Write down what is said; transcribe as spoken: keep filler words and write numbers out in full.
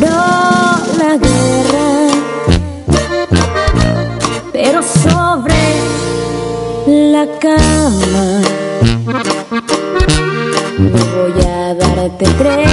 la guerra, pero sobre la cama no voy a darte tres